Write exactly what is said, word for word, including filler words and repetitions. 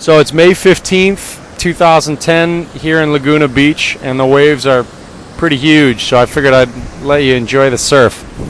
So it's May fifteenth, two thousand ten here in Laguna Beach, and the waves are pretty huge, so I figured I'd let you enjoy the surf.